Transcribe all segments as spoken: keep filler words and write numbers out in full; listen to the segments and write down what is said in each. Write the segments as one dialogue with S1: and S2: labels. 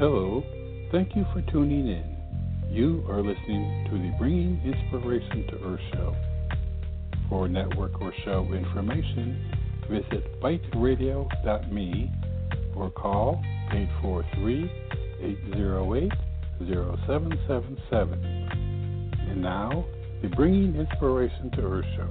S1: Hello, thank you for tuning in. You are listening to the Bringing Inspiration to Earth show. For network or show information, visit bite radio dot me or call eight four three, eight zero eight, zero seven seven seven. And now, the Bringing Inspiration to Earth show.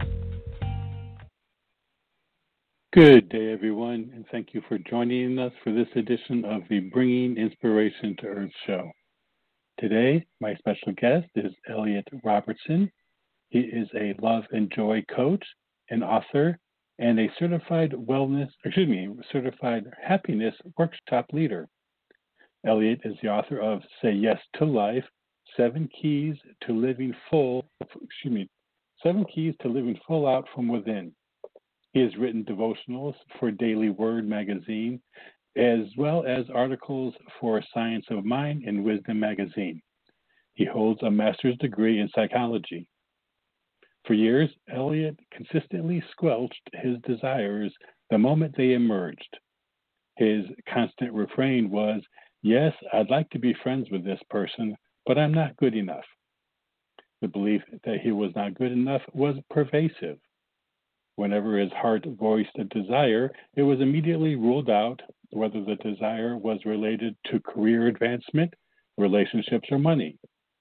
S1: Good day, everyone, and thank you for joining us for this edition of the Bringing Inspiration to Earth show. Today, my special guest is Elliot Robertson. He is a love and joy coach, an author, and a certified wellness, excuse me, certified happiness workshop leader. Elliot is the author of Say Yes to Life, Seven Keys to Living Full, excuse me, Seven Keys to Living Full Out from Within. He has written devotionals for Daily Word magazine, as well as articles for Science of Mind and Wisdom magazine. He holds a master's degree in psychology. For years, Elliot consistently squelched his desires the moment they emerged. His constant refrain was, "Yes, I'd like to be friends with this person, but I'm not good enough." The belief that he was not good enough was pervasive. Whenever his heart voiced a desire, it was immediately ruled out whether the desire was related to career advancement, relationships, or money.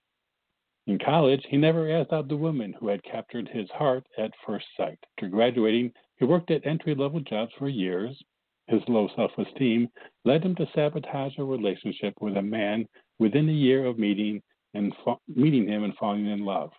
S1: In college, he never asked out the woman who had captured his heart at first sight. After graduating, he worked at entry-level jobs for years. His low self-esteem led him to sabotage a relationship with a man within a year of meeting and fa- meeting him and falling in love.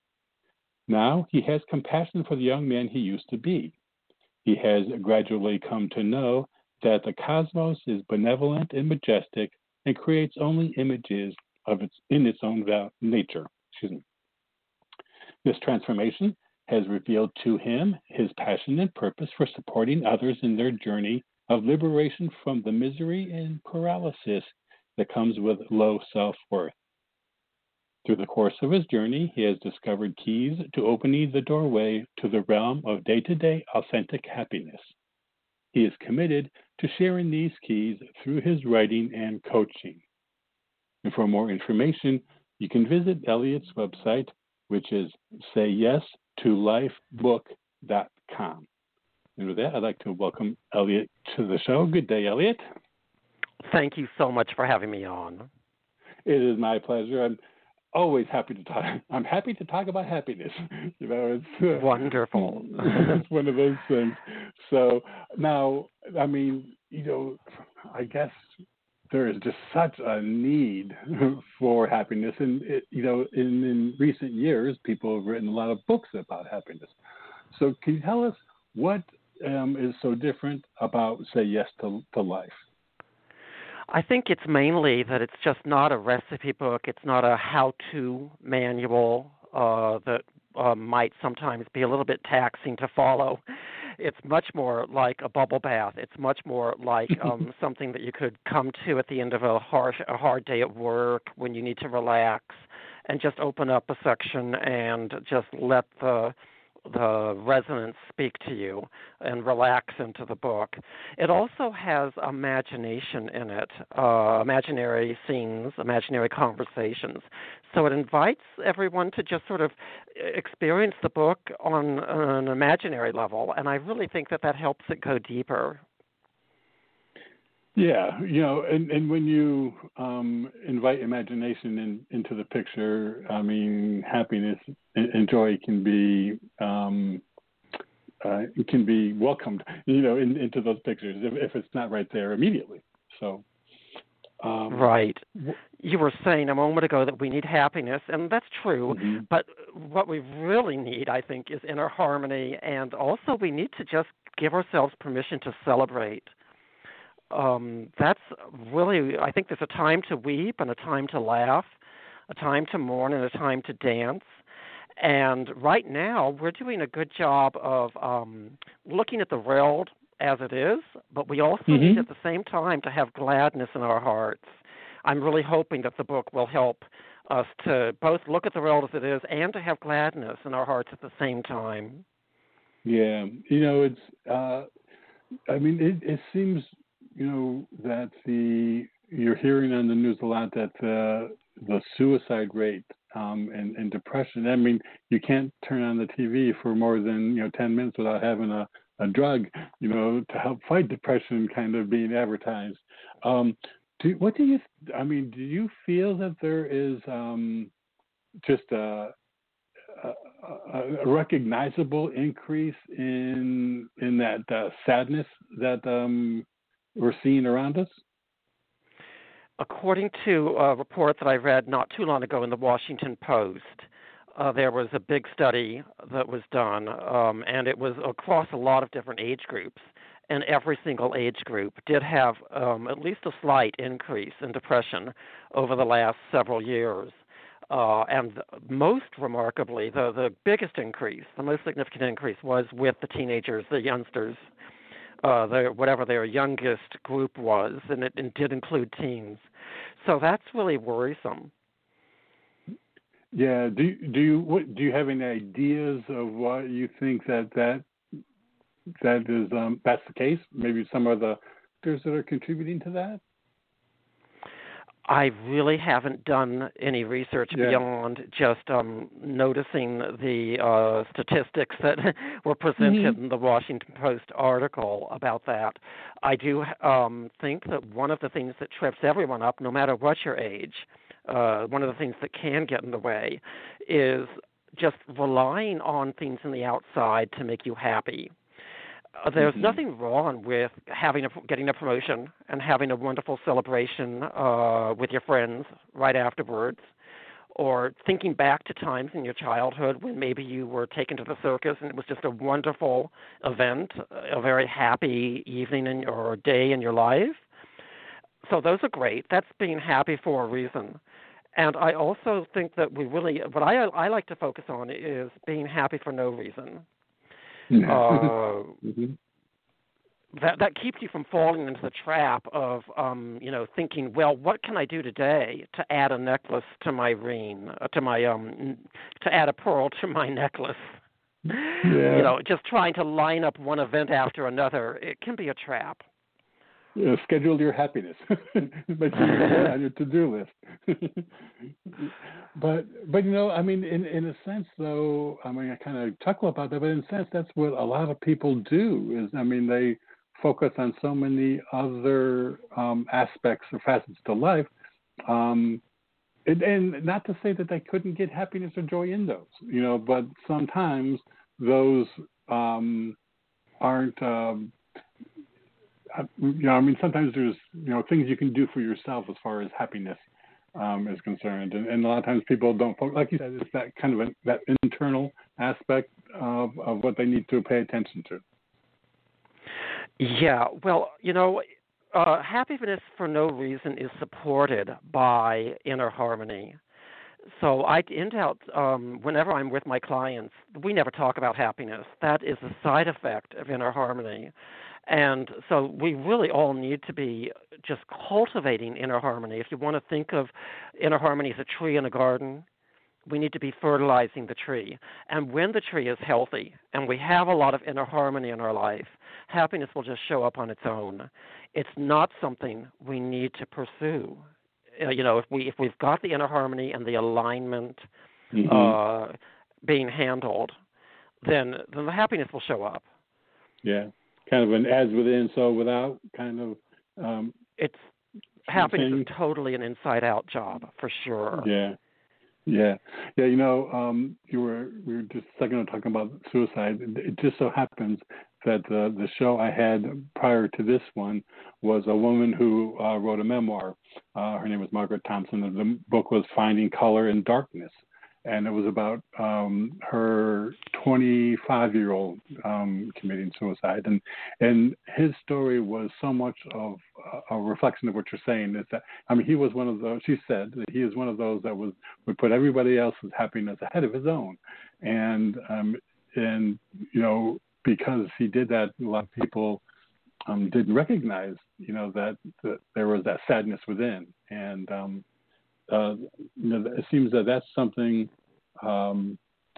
S1: Now he has compassion for the young man he used to be. He has gradually come to know that the cosmos is benevolent and majestic and creates only images of its in its own val- nature. Excuse me. This transformation has revealed to him his passion and purpose for supporting others in their journey of liberation from the misery and paralysis that comes with low self-worth. Through the course of his journey, he has discovered keys to opening the doorway to the realm of day-to-day authentic happiness. He is committed to sharing these keys through his writing and coaching. And for more information, you can visit Elliot's website, which is say yes to life book dot com. And with that, I'd like to welcome Elliot to the show. Good day, Elliot.
S2: Thank you so much for having me on.
S1: It is my pleasure. I'm always happy to talk. I'm happy to talk about happiness. You know, it's
S2: uh, wonderful.
S1: It's one of those things. So now, I mean, you know, I guess there is just such a need for happiness, and it, you know, in, in recent years, people have written a lot of books about happiness. So, can you tell us what um, is so different about Say Yes to, to Life?
S2: I think it's mainly that it's just not a recipe book. It's not a how-to manual uh, that uh, might sometimes be a little bit taxing to follow. It's much more like a bubble bath. It's much more like um, something that you could come to at the end of a harsh, a hard day at work when you need to relax and just open up a section and just let the the resonance speak to you and relax into the book. It also has imagination in it, uh, imaginary scenes, imaginary conversations. So it invites everyone to just sort of experience the book on an imaginary level, and I really think that that helps it go deeper.
S1: Yeah, you know, and, and when you um, invite imagination in, into the picture, I mean, happiness and joy can be um, uh, can be welcomed, you know, in, into those pictures if, if it's not right there immediately. So,
S2: um, right. You were saying a moment ago that we need happiness, and that's true. Mm-hmm. But what we really need, I think, is inner harmony, and also we need to just give ourselves permission to celebrate. Um, that's really, I think there's a time to weep and a time to laugh, a time to mourn and a time to dance. And right now, we're doing a good job of um, looking at the world as it is, but we also mm-hmm. need at the same time to have gladness in our hearts. I'm really hoping that the book will help us to both look at the world as it is and to have gladness in our hearts at the same time.
S1: Yeah, you know, it's, uh, I mean, it, it seems, you know, that the you're hearing on the news a lot that uh, the suicide rate um, and, and depression. I mean, you can't turn on the T V for more than you know ten minutes without having a, a drug, you know, to help fight depression, kind of being advertised. Um, do, what do you? I mean, do you feel that there is um, just a, a, a recognizable increase in in that uh, sadness that um, we're seeing around us?
S2: According to a report that I read not too long ago in the Washington Post, uh, there was a big study that was done, um, and it was across a lot of different age groups. And every single age group did have um, at least a slight increase in depression over the last several years. Uh, and most remarkably, the, the biggest increase, the most significant increase, was with the teenagers, the youngsters, uh, their, whatever their youngest group was, and it, it did include teens. So that's really worrisome.
S1: Yeah. Do do you what do you have any ideas of what you think that that that is um, that's the case? Maybe some of the factors that are contributing to that.
S2: I really haven't done any research
S1: Yeah.
S2: beyond just um, noticing the uh, statistics that were presented
S1: Mm-hmm.
S2: in the Washington Post article about that. I do um, think that one of the things that trips everyone up, no matter what your age, uh, one of the things that can get in the way is just relying on things in the outside to make you happy. Uh, there's
S1: Mm-hmm.
S2: nothing wrong with having a, getting a promotion and having a wonderful celebration uh, with your friends right afterwards, or thinking back to times in your childhood when maybe you were taken to the circus and it was just a wonderful event, a very happy evening in, or day in your life. So those are great. That's being happy for a reason. And I also think that we really, what I, I like to focus on is being happy for no reason. Uh,
S1: mm-hmm.
S2: that that keeps you from falling into the trap of um, you know thinking, well, what can I do today to add a necklace to my ring, uh, to my um, to add a pearl to my necklace.
S1: Yeah.
S2: You know, just trying to line up one event after another, it can be a trap.
S1: Yeah, schedule your happiness. Make sure you put that on your to-do list. but but you know, I mean, in in a sense, though, I mean, I kind of chuckle about that, but in a sense, that's what a lot of people do. Is I mean, they focus on so many other um, aspects or facets to life, um, and, and not to say that they couldn't get happiness or joy in those, you know, but sometimes those um, aren't. Um, You know, I mean, sometimes there's, you know, things you can do for yourself as far as happiness um, is concerned, and, and a lot of times people don't, like you said, it's that kind of a, that internal aspect of, of what they need to pay attention to.
S2: Yeah, well, you know, uh, happiness for no reason is supported by inner harmony. So I in doubt, um, whenever I'm with my clients, we never talk about happiness. That is a side effect of inner harmony. And so we really all need to be just cultivating inner harmony. If you want to think of inner harmony as a tree in a garden, we need to be fertilizing the tree. And when the tree is healthy and we have a lot of inner harmony in our life, happiness will just show up on its own. It's not something we need to pursue. Uh, you know, if we if we've got the inner harmony and the alignment
S1: Mm-hmm.
S2: uh, being handled, then then the happiness will show up.
S1: Yeah, kind of an as within, so without kind of. Um,
S2: It's happiness
S1: thing.
S2: is totally an inside-out job for sure.
S1: Yeah. Yeah, yeah. You know, um, you were we were just a second ago talking about suicide. It just so happens that the the show I had prior to this one was a woman who uh, wrote a memoir. Uh, her name was Margaret Thompson. The book was Finding Color in Darkness, and it was about um, her twenty-five-year-old um, committing suicide. And and his story was so much of a reflection of what you're saying. Is that I mean, he was one of those. She said that he is one of those that was would put everybody else's happiness ahead of his own, and um, and you know because he did that, a lot of people um, didn't recognize you know that, that there was that sadness within, and um, uh, you know, it seems that that's something. Um,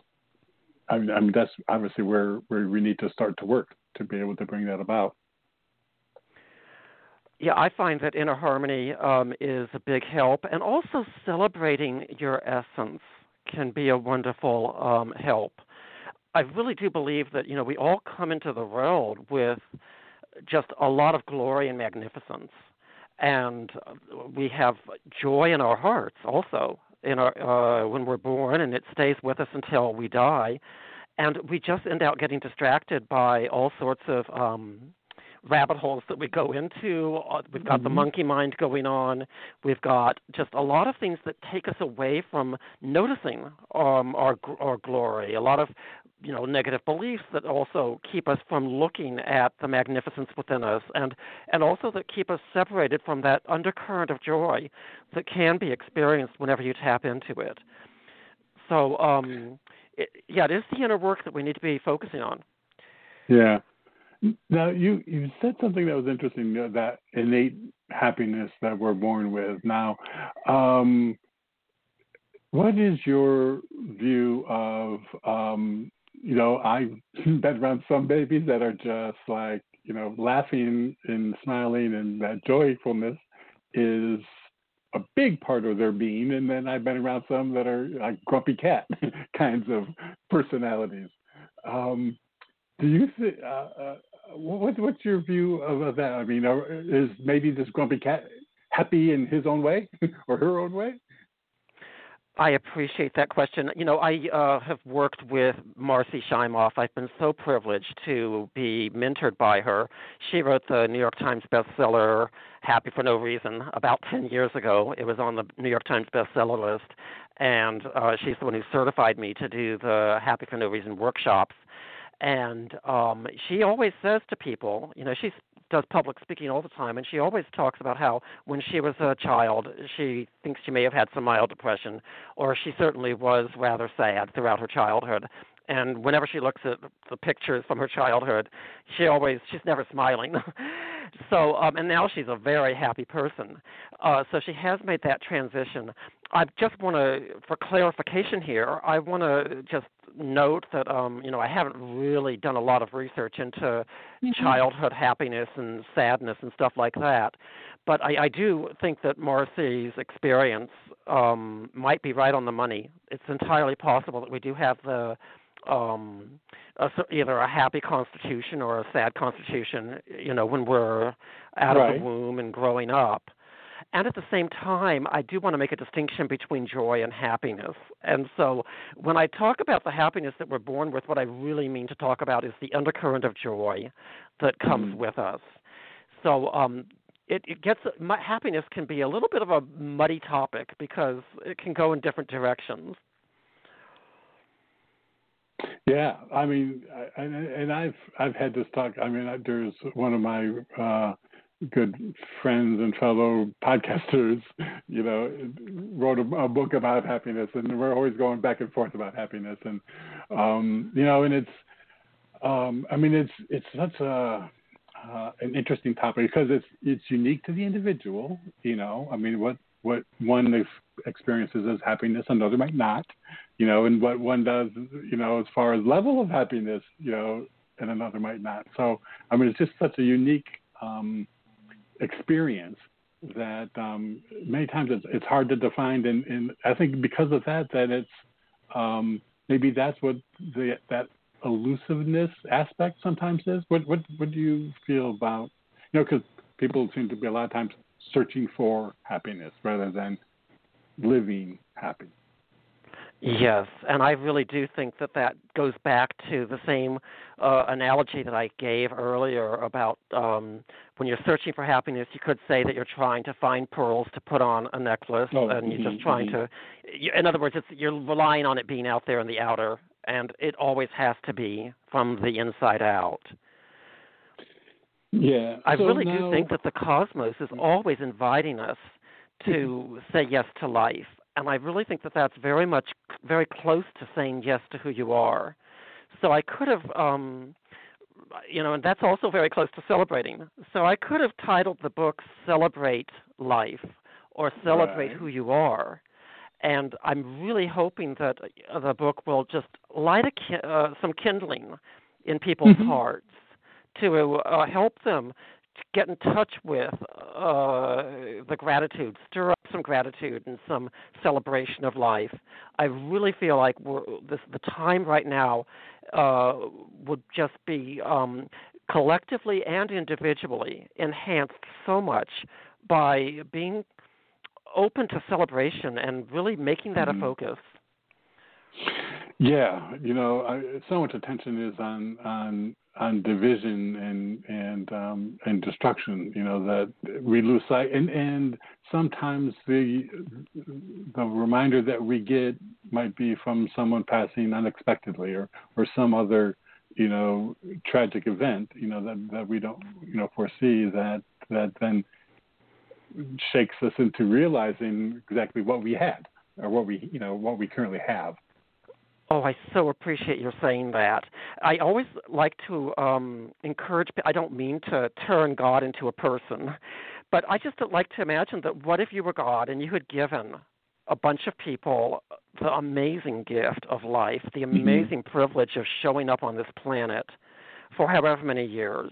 S1: I mean, I mean, that's obviously where, where we need to start to work to be able to bring that about.
S2: Yeah, I find that inner harmony um, is a big help, and also celebrating your essence can be a wonderful um, help. I really do believe that, you know, we all come into the world with just a lot of glory and magnificence, and we have joy in our hearts also in our uh, when we're born, and it stays with us until we die, and we just end up getting distracted by all sorts of um, rabbit holes that we go into. We've got mm-hmm. the monkey mind going on. We've got just a lot of things that take us away from noticing um, our our glory. A lot of you know negative beliefs that also keep us from looking at the magnificence within us, and and also that keep us separated from that undercurrent of joy that can be experienced whenever you tap into it. So, um, it, yeah, it is the inner work that we need to be focusing on.
S1: Yeah. Now, you, you said something that was interesting, that innate happiness that we're born with. Now, um, what is your view of, um, you know, I've been around some babies that are just like, you know, laughing and smiling, and that joyfulness is a big part of their being. And then I've been around some that are like grumpy cat kinds of personalities. Um, do you think, uh, uh, what, what's your view of that? I mean, is maybe this grumpy cat happy in his own way or her own way?
S2: I appreciate that question. You know, I uh, have worked with Marcy Shimoff. I've been so privileged to be mentored by her. She wrote the New York Times bestseller, Happy for No Reason, about ten years ago. It was on the New York Times bestseller list, and uh, she's the one who certified me to do the Happy for No Reason workshops. And um, she always says to people, you know, she does public speaking all the time, and she always talks about how when she was a child, she thinks she may have had some mild depression, or she certainly was rather sad throughout her childhood. And whenever she looks at the pictures from her childhood, she always, she's never smiling. so, um, and now she's a very happy person. Uh, so she has made that transition. I just want to, for clarification here, I want to just note that, um, you know, I haven't really done a lot of research into mm-hmm. childhood happiness and sadness and stuff like that. But I, I do think that Marcy's experience um, might be right on the money. It's entirely possible that we do have the um, a, either a happy constitution or a sad constitution, you know, when we're out right. of the womb and growing up. And at the same time, I do want to make a distinction between joy and happiness. And so when I talk about the happiness that we're born with, what I really mean to talk about is the undercurrent of joy that comes mm. with us. So um, it, it gets my, happiness can be a little bit of a muddy topic because it can go in different directions.
S1: Yeah, I mean, I, and, and I've I've had this talk. I mean, I, there's one of my uh, good friends and fellow podcasters, you know, wrote a, a book about happiness, and we're always going back and forth about happiness, and um, you know, and it's, um, I mean, it's it's such a uh, an interesting topic because it's it's unique to the individual, you know. I mean, what what one experiences as happiness, another might not, you know, and what one does, you know, as far as level of happiness, you know, and another might not. So, I mean, it's just such a unique um, experience that um, many times it's, it's hard to define. And, and I think because of that, that it's um, maybe that's what the, that elusiveness aspect sometimes is. What, what, what do you feel about, you know, because people seem to be a lot of times searching for happiness rather than living happy.
S2: Yes, and I really do think that that goes back to the same uh, analogy that I gave earlier about um, when you're searching for happiness, you could say that you're trying to find pearls to put on a necklace, oh, and you're mm-hmm, just trying mm-hmm. to, in other words, it's, you're relying on it being out there in the outer, and it always has to be from the inside out.
S1: Yeah.
S2: I
S1: so
S2: really
S1: now,
S2: do think that the cosmos is always inviting us to say yes to life. And I really think that that's very much, very close to saying yes to who you are. So I could have, um, you know, and that's also very close to celebrating. So I could have titled the book Celebrate Life or Celebrate right. Who You Are. And I'm really hoping that the book will just light a ki- uh, some kindling in people's mm-hmm. hearts to uh, help them get in touch with uh, the gratitude, stir up some gratitude and some celebration of life. I really feel like we're, this, the time right now uh, would just be um, collectively and individually enhanced so much by being open to celebration and really making that mm-hmm. a focus.
S1: Yeah, you know, I, so much attention is on on on division and and um, and destruction. You know, that we lose sight, and and sometimes the the reminder that we get might be from someone passing unexpectedly, or or some other, you know, tragic event. You know, that that we don't you know foresee, that that then shakes us into realizing exactly what we had, or what we you know what we currently have.
S2: Oh, I so appreciate your saying that. I always like to um, encourage, I don't mean to turn God into a person, but I just like to imagine that what if you were God and you had given a bunch of people the amazing gift of life, the amazing mm-hmm. privilege of showing up on this planet for however many years.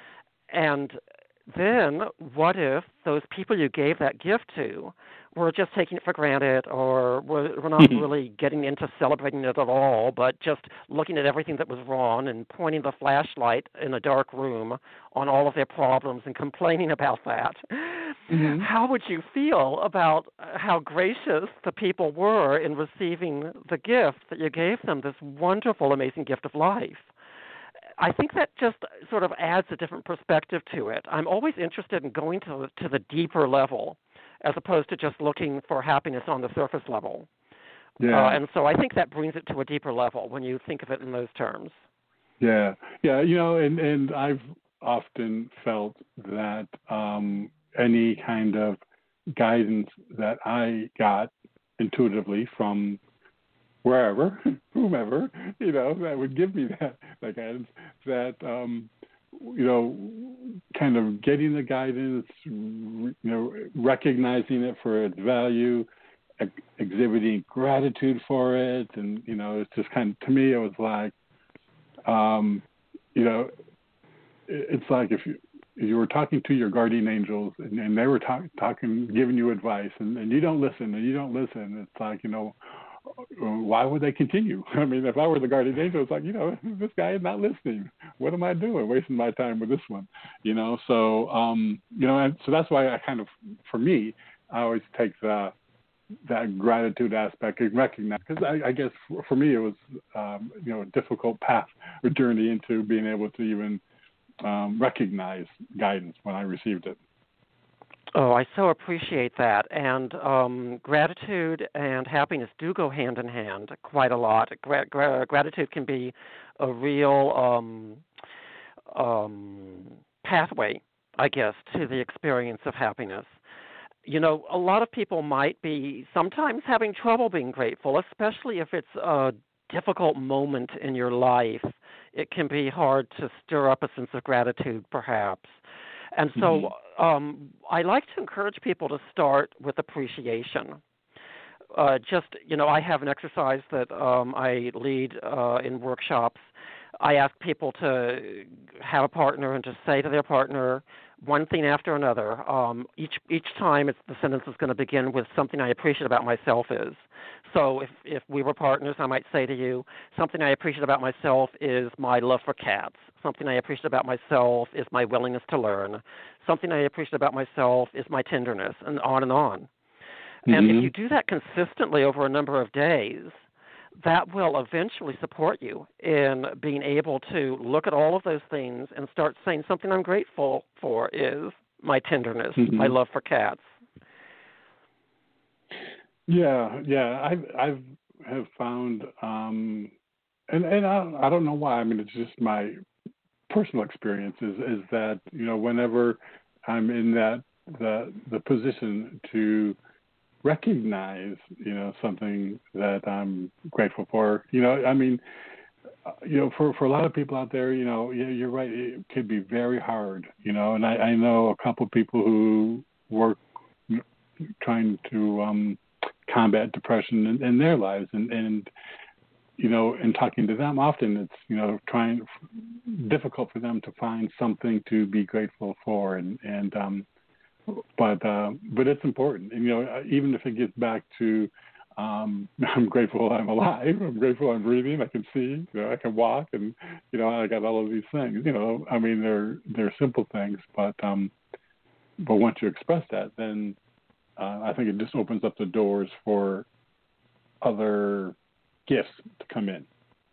S2: And then what if those people you gave that gift to were just taking it for granted, or were, were not mm-hmm. really getting into celebrating it at all, but just looking at everything that was wrong and pointing the flashlight in a dark room on all of their problems and complaining about that? Mm-hmm. How would you feel about how gracious the people were in receiving the gift that you gave them, this wonderful, amazing gift of life? I think that just sort of adds a different perspective to it. I'm always interested in going to to the deeper level, as opposed to just looking for happiness on the surface level. Yeah. Uh, and so I think that brings it to a deeper level when you think of it in those terms.
S1: Yeah, yeah, you know, and, and I've often felt that um, any kind of guidance that I got intuitively from wherever, whomever, you know, that would give me that, that guidance, that, um, you know, kind of getting the guidance, you know, recognizing it for its value, ex- exhibiting gratitude for it. And, you know, it's just kind of, to me, it was like, um, you know, it's like if you, if you were talking to your guardian angels and, and they were talk, talking, giving you advice, and, and you don't listen and you don't listen, it's like, you know, why would they continue? I mean, if I were the guardian angel, it's like, you know, this guy is not listening. What am I doing? Wasting my time with this one, you know? So, um, you know, and so that's why I kind of, for me, I always take the, that gratitude aspect and recognize, because I, I guess for, for me, it was, um, you know, a difficult path or journey into being able to even um, recognize guidance when I received it.
S2: Oh, I so appreciate that. And um, gratitude and happiness do go hand in hand quite a lot. Gra- gra- gratitude can be a real um, um, pathway, I guess, to the experience of happiness. You know, a lot of people might be sometimes having trouble being grateful, especially if it's a difficult moment in your life. It can be hard to stir up a sense of gratitude, perhaps. And so mm-hmm. um, I like to encourage people to start with appreciation. Uh, just, you know, I have an exercise that um, I lead uh, in workshops. I ask people to have a partner and to say to their partner one thing after another. Um, each each time it's, the sentence is going to begin with something I appreciate about myself is. So if, if we were partners, I might say to you, something I appreciate about myself is my love for cats. Something I appreciate about myself is my willingness to learn. Something I appreciate about myself is my tenderness, and on and on. Mm-hmm. And if you do that consistently over a number of days, that will eventually support you in being able to look at all of those things and start saying something I'm grateful for is my tenderness, mm-hmm. my love for cats.
S1: Yeah, yeah, I've I've have found, um, and and I, I don't know why. I mean, it's just my personal experience is, is that, you know, whenever I'm in that the the position to recognize, you know, something that I'm grateful for, you know, I mean, you know, for, for a lot of people out there, you know, you're right, it could be very hard, you know, and I, I know a couple of people who work trying to um, combat depression in, in their lives, and, and you know, in talking to them, often it's, you know, trying difficult for them to find something to be grateful for, and and um, but uh, but it's important, and you know, even if it gets back to um, I'm grateful I'm alive, I'm grateful I'm breathing, I can see, you know, I can walk, and you know, I got all of these things. You know, I mean, they're they're simple things, but um, but once you express that, then uh, I think it just opens up the doors for other gifts to come in.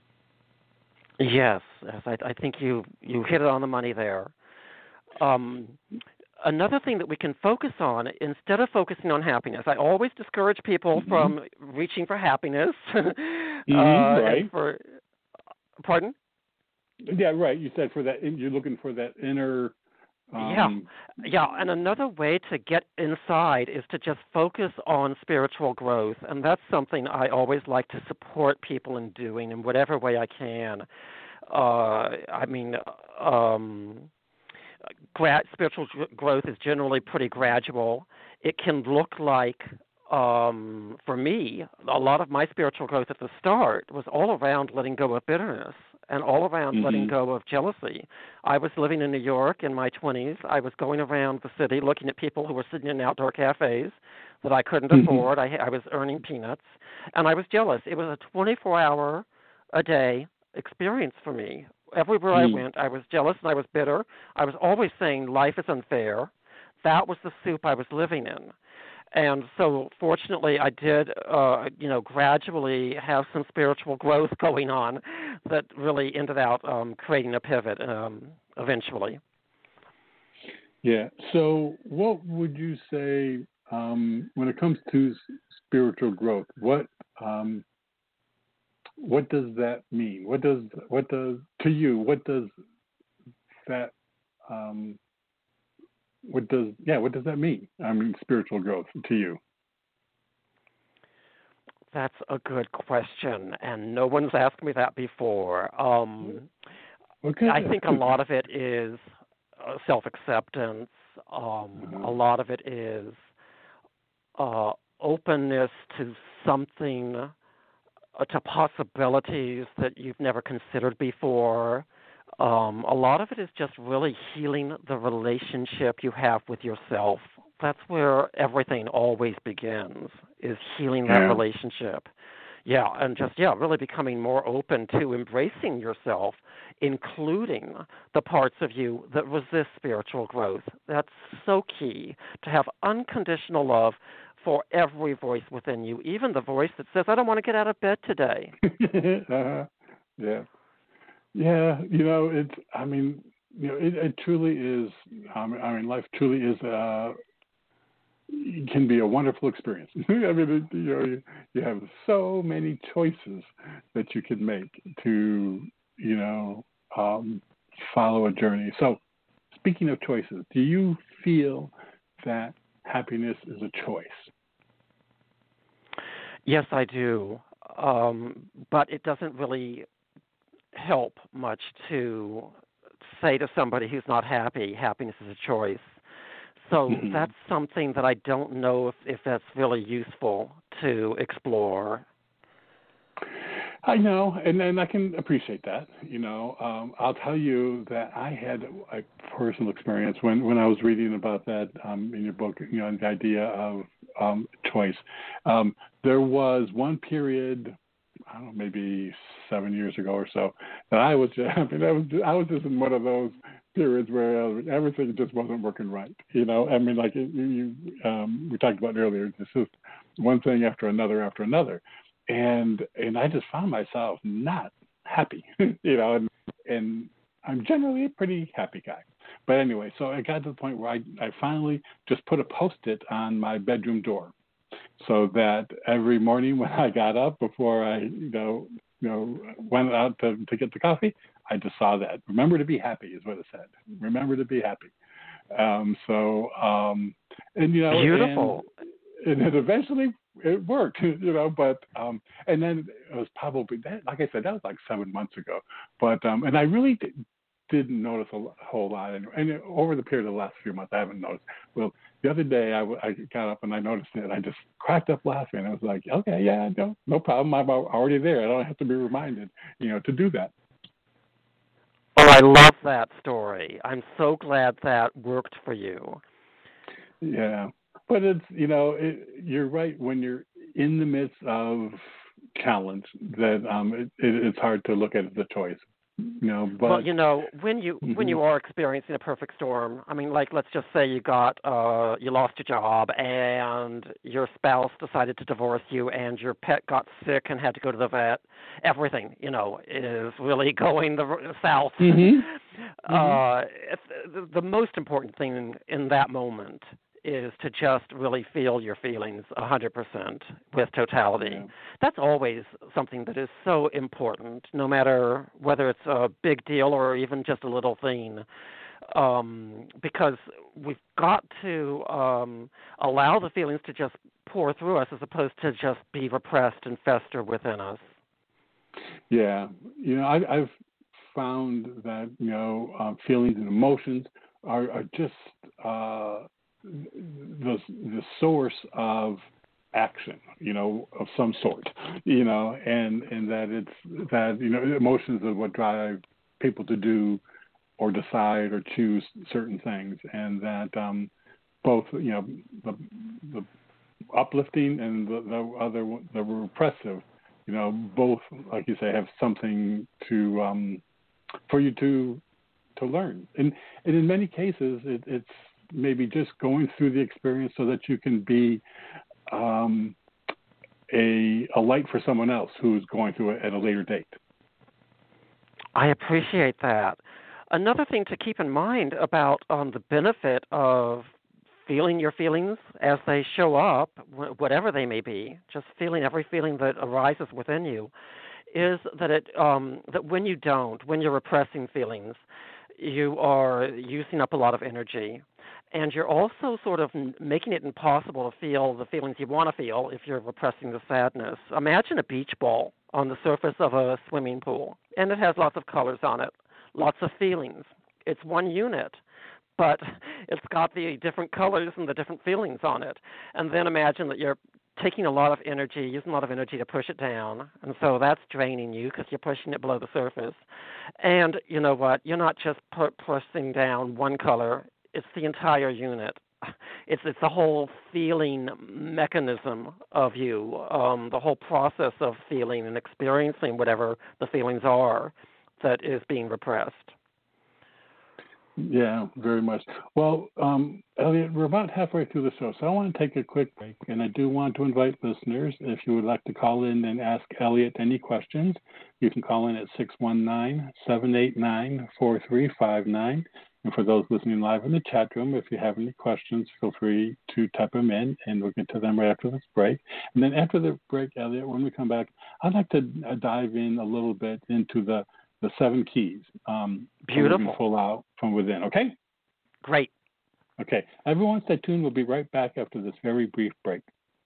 S2: Yes, yes, I, I think you you hit it on the money there. Um, another thing that we can focus on, instead of focusing on happiness, I always discourage people
S1: Mm-hmm.
S2: from reaching for happiness.
S1: mm-hmm,
S2: uh,
S1: right.
S2: and for, pardon?
S1: Yeah, right. You said for that, you're looking for that inner. Um,
S2: yeah, yeah. And another way to get inside is to just focus on spiritual growth, and that's something I always like to support people in doing in whatever way I can. Uh, I mean, um, gra- spiritual growth is generally pretty gradual. It can look like, um, for me, a lot of my spiritual growth at the start was all around letting go of bitterness and all around
S1: mm-hmm.
S2: letting go of jealousy. I was living in New York in my twenties. I was going around the city looking at people who were sitting in outdoor cafes that I couldn't
S1: mm-hmm.
S2: afford. I, I was earning peanuts, and I was jealous. It was a twenty-four hour a day experience for me. Everywhere I went, I was jealous and I was bitter. I was always saying life is unfair. That was the soup I was living in. And so, fortunately, I did, uh, you know, gradually have some spiritual growth going on that really ended out um, creating a pivot um, eventually.
S1: Yeah. So, what would you say um, when it comes to s- spiritual growth? What um, what does that mean? What does what does to you? What does that um, what does yeah? What does that mean? I mean, spiritual growth to you.
S2: That's a good question, and no one's asked me that before. Um,
S1: Okay.
S2: I think a lot of it is uh, self-acceptance. Um,
S1: uh-huh.
S2: A lot of it is uh, openness to something, uh, to possibilities that you've never considered before. Um, a lot of it is just really healing the relationship you have with yourself. That's where everything always begins, is healing that
S1: Yeah.
S2: relationship. Yeah, and just, yeah, really becoming more open to embracing yourself, including the parts of you that resist spiritual growth. That's so key, to have unconditional love for every voice within you, even the voice that says, I don't want to get out of bed today.
S1: uh-huh. Yeah. Yeah, you know, it's, I mean, you know, it, it truly is, um, I mean, life truly is, uh, it can be a wonderful experience. I mean, it, you know, you, you have so many choices that you can make to, you know, um, follow a journey. So, speaking of choices, do you feel that happiness is a choice?
S2: Yes, I do. Um, but it doesn't really help much to say to somebody who's not happy, happiness is a choice. So
S1: Mm-hmm.
S2: that's something that I don't know if, if that's really useful to explore.
S1: I know, and, and I can appreciate that. You know, um, I'll tell you that I had a personal experience when, when I was reading about that um, in your book, you know, the idea of um, choice. Um, there was one period, I don't know, maybe seven years ago or so, that I was just, I mean, I was, I was just in one of those periods where everything just wasn't working right. You know, I mean, like you, you um, we talked about earlier, it's just one thing after another after another. And and I just found myself not happy, you know, and and I'm generally a pretty happy guy. But anyway, so I got to the point where I, I finally just put a Post-it on my bedroom door, so that every morning when I got up before I you know you know went out to, to get the coffee, I just saw that. Remember to be happy is what it said. Remember to be happy. Um, so um, and you know
S2: Beautiful.
S1: And, and it eventually it worked, you know, but, um, and then it was probably that, like I said, that was like seven months ago, but, um, and I really did, didn't notice a whole lot. And, and over the period of the last few months, I haven't noticed, well, the other day I, I got up and I noticed it. And I just cracked up laughing. I was like, okay, yeah, no, no problem. I'm already there. I don't have to be reminded, you know, to do that.
S2: Oh, I love that story. I'm so glad that worked for you.
S1: Yeah, but it's, you know, it, you're right. When you're in the midst of challenge, that um, it, it, it's hard to look at it as a choice. You know, but
S2: well, you know, when you
S1: mm-hmm.
S2: when you are experiencing a perfect storm, I mean, like let's just say you got uh you lost your job and your spouse decided to divorce you and your pet got sick and had to go to the vet. Everything, you know, is really going the south.
S1: Mm-hmm.
S2: Uh, it's, the, the most important thing in that moment is to just really feel your feelings one hundred percent with totality.
S1: Yeah.
S2: That's always something that is so important, no matter whether it's a big deal or even just a little thing, um, because we've got to um, allow the feelings to just pour through us as opposed to just be repressed and fester within us.
S1: Yeah. You know, I, I've found that, you know, uh, feelings and emotions are, are just uh, the the source of action, you know, of some sort, you know, and and that it's that, you know, emotions are what drive people to do or decide or choose certain things, and that um, both, you know, the, the uplifting and the, the other the repressive, you know, both, like you say, have something to um, for you to to learn, and and in many cases it, it's maybe just going through the experience so that you can be um, a, a light for someone else who's going through it at a later date.
S2: I appreciate that. Another thing to keep in mind about um, the benefit of feeling your feelings as they show up, whatever they may be, just feeling every feeling that arises within you, is that it um, that when you don't, when you're repressing feelings, you are using up a lot of energy. And you're also sort of making it impossible to feel the feelings you want to feel if you're repressing the sadness. Imagine a beach ball on the surface of a swimming pool, and it has lots of colors on it, lots of feelings. It's one unit, but it's got the different colors and the different feelings on it. And then imagine that you're taking a lot of energy, using a lot of energy to push it down, and so that's draining you because you're pushing it below the surface. And you know what? You're not just pu- pushing down one color. It's the entire unit. It's it's the whole feeling mechanism of you, um, the whole process of feeling and experiencing whatever the feelings are that is being repressed.
S1: Yeah, very much. Well, um, Elliot, we're about halfway through the show, so I want to take a quick break, and I do want to invite listeners, if you would like to call in and ask Elliot any questions, you can call in at six one nine, seven eight nine, four three five nine. And for those listening live in the chat room, if you have any questions, feel free to type them in, and we'll get to them right after this break. And then after the break, Elliot, when we come back, I'd like to dive in a little bit into the the seven keys. Um,
S2: Beautiful.
S1: Full out from within, okay?
S2: Great.
S1: Okay. Everyone stay tuned. We'll be right back after this very brief break.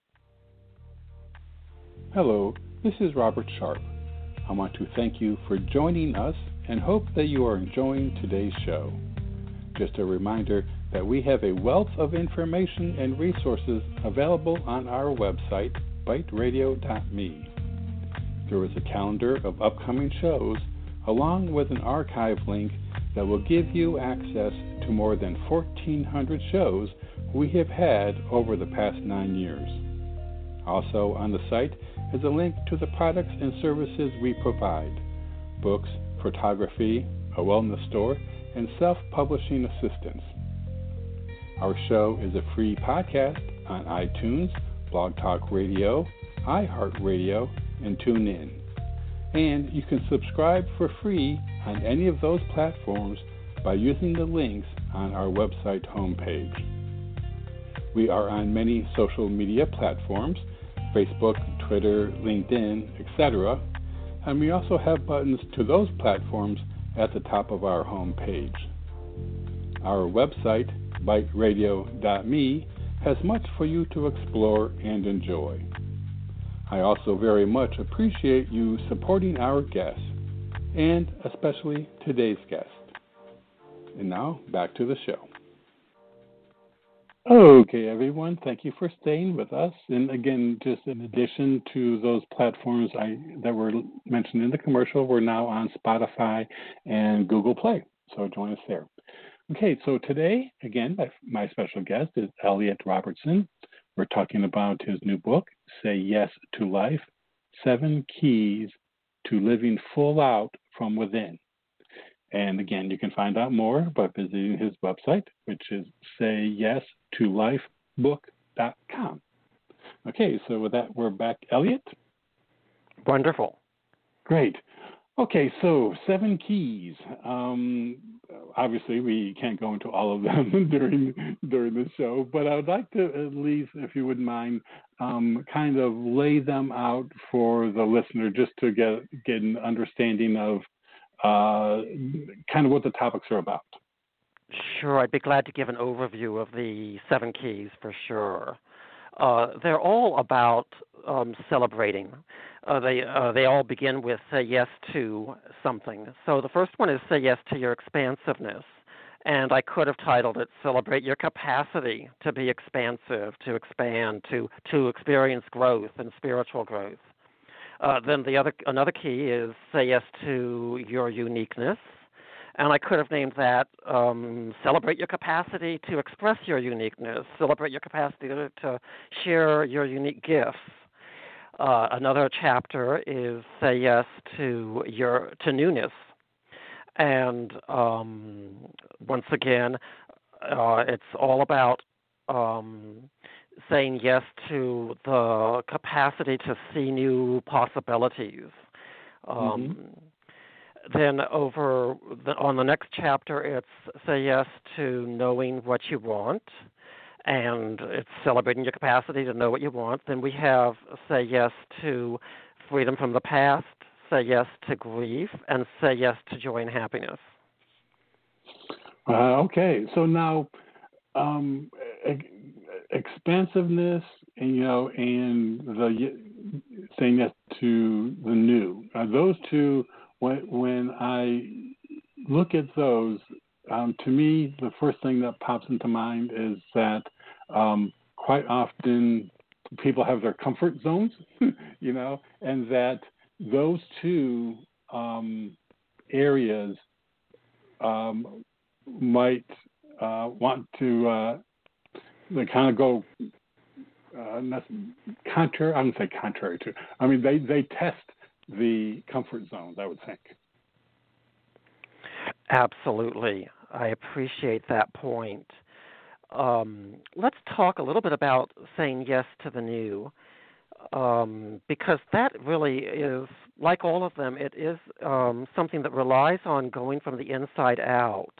S1: Hello, this is Robert Sharp. I want to thank you for joining us and hope that you are enjoying today's show. Just a reminder that we have a wealth of information and resources available on our website, bite radio dot me. There is a calendar of upcoming shows along with an archive link that will give you access to more than fourteen hundred shows we have had over the past nine years. Also on the site is a link to the products and services we provide: books, photography, a wellness store, and self-publishing assistance. Our show is a free podcast on iTunes, Blog Talk Radio, iHeartRadio, and TuneIn. And you can subscribe for free on any of those platforms by using the links on our website homepage. We are on many social media platforms, Facebook, Twitter, LinkedIn, et cetera, and we also have buttons to those platforms at the top of our homepage. Our website, bite radio dot me, has much for you to explore and enjoy. I also very much appreciate you supporting our guests, and especially today's guest. And now, back to the show. Okay, everyone, thank you for staying with us. And again, just in addition to those platforms I, that were mentioned in the commercial, we're now on Spotify and Google Play. So join us there. Okay, so today, again, my, my special guest is Elliot Robertson. We're talking about his new book, Say Yes to Life, Seven Keys to Living Full Out from Within. And again, you can find out more by visiting his website, which is say yes to life book dot com. Okay, so with that, we're back. Elliot?
S2: Wonderful.
S1: Great. Okay, so seven keys. Um, obviously, we can't go into all of them during during the show, but I would like to at least, if you wouldn't mind, um, kind of lay them out for the listener, just to get get an understanding of uh, kind of what the topics are about.
S2: Sure, I'd be glad to give an overview of the seven keys for sure. Uh, they're all about um, celebrating. Uh, they uh, they all begin with say yes to something. So the first one is say yes to your expansiveness, and I could have titled it "Celebrate Your Capacity to Be Expansive, to Expand, to to experience growth and spiritual growth." Uh, then the other another key is say yes to your uniqueness, and I could have named that um, celebrate your capacity to express your uniqueness, celebrate your capacity to, to share your unique gifts. Uh, another chapter is say yes to your to newness, and um, once again, uh, it's all about um, saying yes to the capacity to see new possibilities. Um, mm-hmm. Then over the, on the next chapter, it's say yes to knowing what you want, and it's celebrating your capacity to know what you want. Then we have say yes to freedom from the past, say yes to grief, and say yes to joy and happiness.
S1: Uh, okay, so now um, expansiveness, and, you know, and the saying yes to the new. Uh, those two, when when I look at those, um, to me, the first thing that pops into mind is that um, quite often people have their comfort zones, you know, and that those two um, areas um, might uh, want to uh, they kind of go uh, contrary. I don't say contrary to. I mean, they, they test the comfort zones, I would think.
S2: Absolutely. I appreciate that point. Um, let's talk a little bit about saying yes to the new, um, because that really is, like all of them, it is um, something that relies on going from the inside out.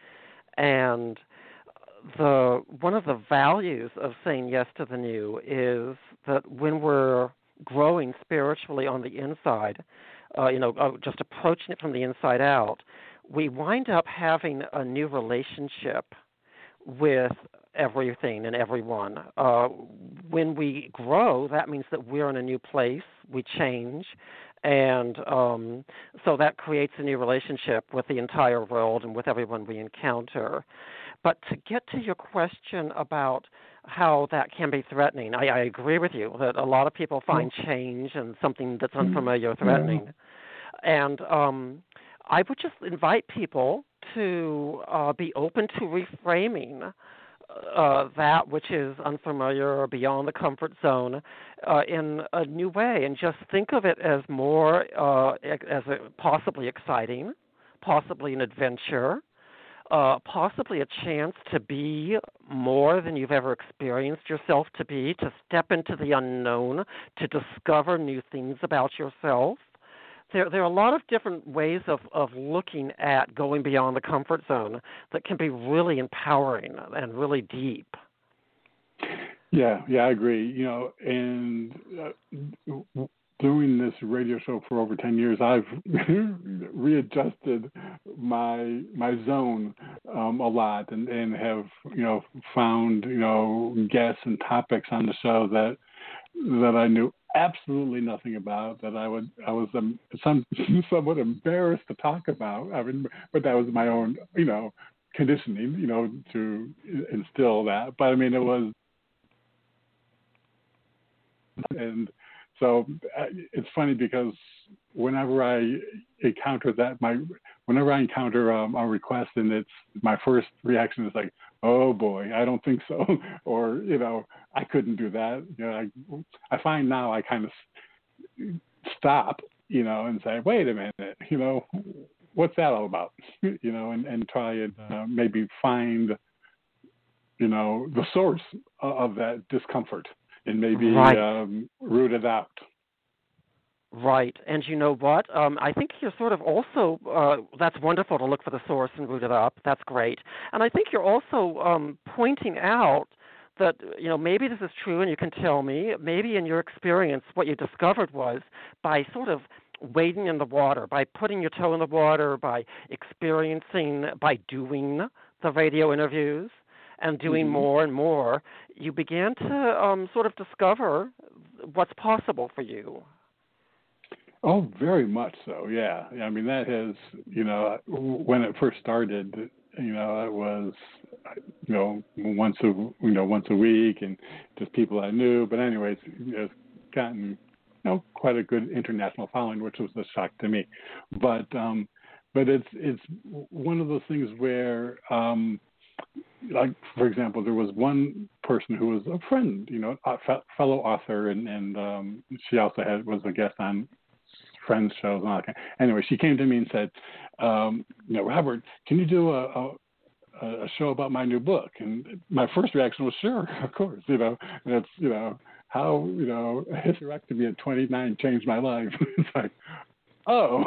S2: And the one of the values of saying yes to the new is that when we're growing spiritually on the inside, uh, you know, uh, just approaching it from the inside out, we wind up having a new relationship with everything and everyone. Uh, when we grow, that means that we're in a new place, we change, and um, so that creates a new relationship with the entire world and with everyone we encounter. But to get to your question about how that can be threatening, I, I agree with you that a lot of people find change and something that's unfamiliar threatening. And um, I would just invite people to uh, be open to reframing uh, that which is unfamiliar or beyond the comfort zone uh, in a new way, and just think of it as more, uh, as a, possibly exciting, possibly an adventure, uh, possibly a chance to be more than you've ever experienced yourself to be, to step into the unknown, to discover new things about yourself. There, there are a lot of different ways of, of looking at going beyond the comfort zone that can be really empowering and really deep.
S1: Yeah, yeah, I agree. You know, and uh, doing this radio show for over ten years, I've readjusted my my zone um, a lot, and, and have you know found you know guests and topics on the show that that I knew absolutely nothing about, that I would I was um, some somewhat embarrassed to talk about. I mean, but that was my own you know conditioning, you know, to instill that. But I mean, it was, and so uh, it's funny because whenever I encounter that, my whenever I encounter um, a request and it's my first reaction is like, oh boy, I don't think so, or you know, I couldn't do that. You know, I I find now I kind of stop, you know, and say, wait a minute, you know, what's that all about, you know, and and try and uh, maybe find, you know, the source of that discomfort and maybe
S2: Right.
S1: um, root it out.
S2: Right. And you know what? Um, I think you're sort of also, uh, that's wonderful to look for the source and root it up. That's great. And I think you're also um, pointing out that, you know, maybe this is true and you can tell me, maybe in your experience what you discovered was by sort of wading in the water, by putting your toe in the water, by experiencing, by doing the radio interviews and doing
S1: Mm-hmm.
S2: more and more, you began to um, sort of discover what's possible for you.
S1: Oh, very much so. Yeah. I mean, that has, you know, when it first started, you know, it was, you know, once a, you know, once a week and just people I knew. But anyways, it's gotten, you know, quite a good international following, which was a shock to me. But, um, but it's, it's one of those things where, um, like, for example, there was one person who was a friend, you know, a fellow author, and, and um, she also had was a guest on Friends shows and all that. Anyway, she came to me and said, um, you know, Robert, can you do a, a, a show about my new book? And my first reaction was, sure, of course, you know, and it's, you know, how, you know, a hysterectomy at twenty-nine changed my life. It's like, oh,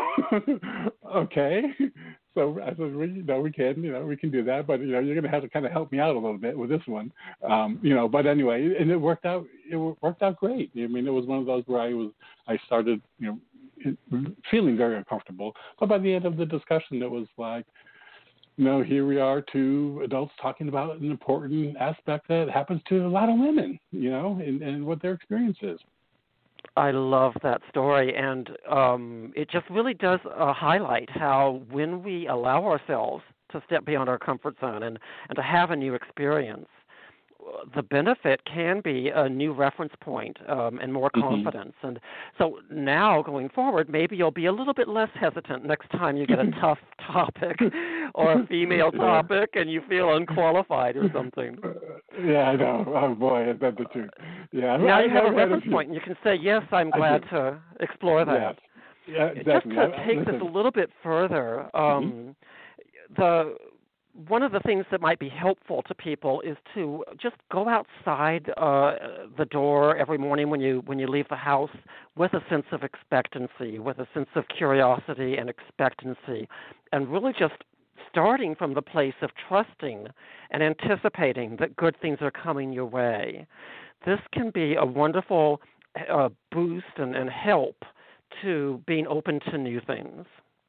S1: okay. So I said, we, you know, we can, you know, we can do that, but, you know, you're going to have to kind of help me out a little bit with this one, um, you know, but anyway, and it worked out, it worked out great. I mean, it was one of those where I was, I started, you know, feeling very uncomfortable. But by the end of the discussion, it was like, you know, here we are, two adults talking about an important aspect that happens to a lot of women, you know, and, and what their experience is.
S2: I love that story, and um, it just really does uh, highlight how when we allow ourselves to step beyond our comfort zone and, and to have a new experience, the benefit can be a new reference point um, and more confidence. Mm-hmm. And so now going forward, maybe you'll be a little bit less hesitant next time you get a tough topic or a female topic and you feel unqualified or something.
S1: Uh, yeah, I know. Oh, boy, is that the truth. Yeah,
S2: now
S1: I,
S2: you have
S1: I,
S2: a
S1: I,
S2: reference
S1: I,
S2: point and you can say, yes, I'm glad to explore that.
S1: Yeah, yeah
S2: Just
S1: definitely.
S2: to
S1: I,
S2: take
S1: listen.
S2: this a little bit further, um, mm-hmm. the... one of the things that might be helpful to people is to just go outside uh, the door every morning when you when you leave the house with a sense of expectancy, with a sense of curiosity and expectancy, and really just starting from the place of trusting and anticipating that good things are coming your way. This can be a wonderful uh, boost and, and help to being open to new things.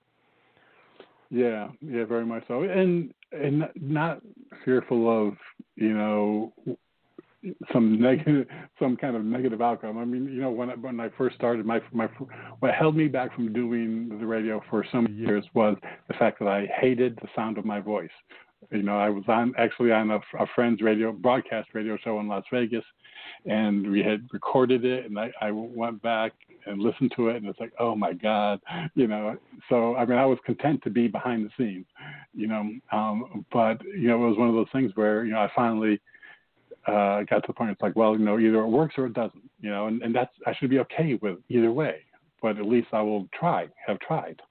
S1: Yeah, yeah, very much so, and and not fearful of, you know, some negative, some kind of negative outcome. I mean, you know, when I, when I first started, my my what held me back from doing the radio for so many years was the fact that I hated the sound of my voice. You know, I was on actually on a, a friend's radio broadcast radio show in Las Vegas, and we had recorded it, and I, I went back and listened to it, and it's like, oh my God, you know. So I mean, I was content to be behind the scenes, you know. Um, but you know, it was one of those things where, you know, I finally uh, got to the point. It's like, well, you know, either it works or it doesn't, you know, and, and that's I should be okay with either way. But at least I will try, have tried.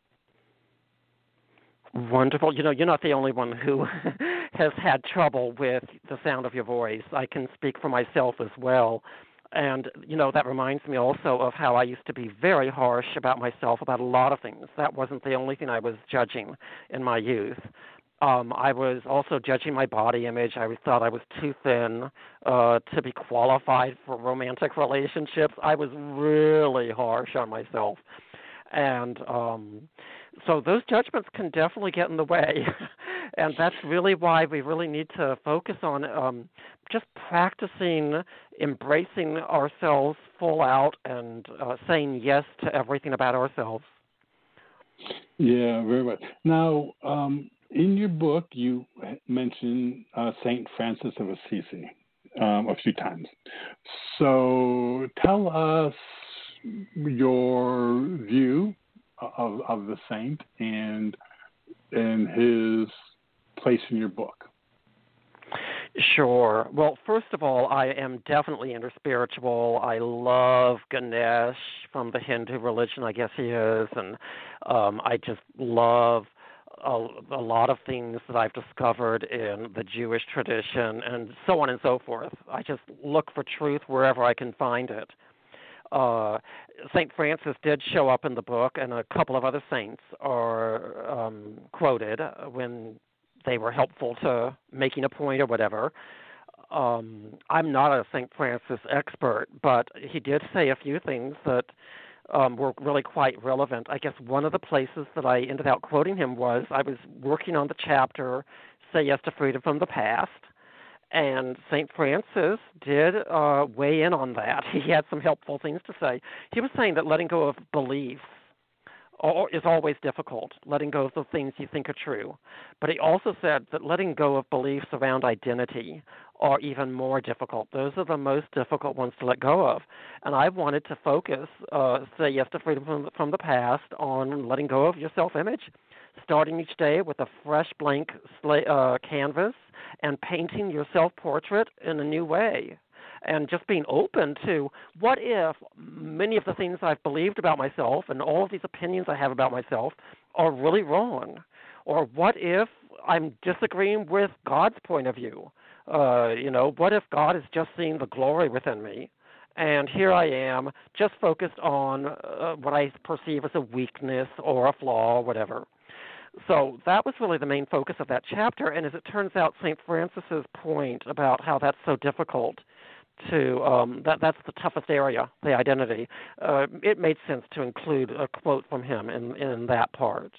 S2: Wonderful. You know, you're not the only one who has had trouble with the sound of your voice. I can speak for myself as well. And, you know, that reminds me also of how I used to be very harsh about myself about a lot of things. That wasn't the only thing I was judging in my youth. Um, I was also judging my body image. I thought I was too thin uh, to be qualified for romantic relationships. I was really harsh on myself. And um, so those judgments can definitely get in the way. And that's really why we really need to focus on um, just practicing, embracing ourselves full out and uh, saying yes to everything about ourselves.
S1: Yeah, very much. Now, um, in your book, you mention uh, Saint Francis of Assisi um, a few times. So tell us your view of, of the saint and and his place in your book.
S2: Sure. Well, first of all, I am definitely into spiritual. I love Ganesh from the Hindu religion, I guess he is, and um, I just love a, a lot of things that I've discovered in the Jewish tradition, and so on and so forth. I just look for truth wherever I can find it. Uh, Saint Francis did show up in the book, and a couple of other saints are um, quoted when they were helpful to making a point or whatever. Um, I'm not a Saint Francis expert, but he did say a few things that um, were really quite relevant. I guess one of the places that I ended up quoting him was I was working on the chapter, Say Yes to Freedom from the Past, and Saint Francis did uh, weigh in on that. He had some helpful things to say. He was saying that letting go of beliefs is always difficult, letting go of the things you think are true. But he also said that letting go of beliefs around identity are even more difficult. Those are the most difficult ones to let go of. And I wanted to focus, uh, say yes to freedom from, from the past, on letting go of your self-image, starting each day with a fresh blank sla- uh, canvas and painting your self-portrait in a new way. And just being open to what if many of the things I've believed about myself and all of these opinions I have about myself are really wrong? Or what if I'm disagreeing with God's point of view? Uh, you know, what if God is just seeing the glory within me? And here I am, just focused on uh, what I perceive as a weakness or a flaw or whatever. So that was really the main focus of that chapter. And as it turns out, Saint Francis's point about how that's so difficult to um, that that's the toughest area, the identity. Uh, it made sense to include a quote from him in, in that part.